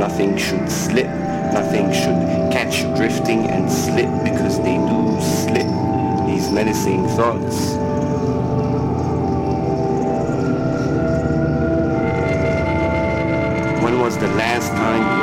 Nothing should slip. Nothing should catch drifting and slip, because they do slip. These menacing thoughts. When was the last time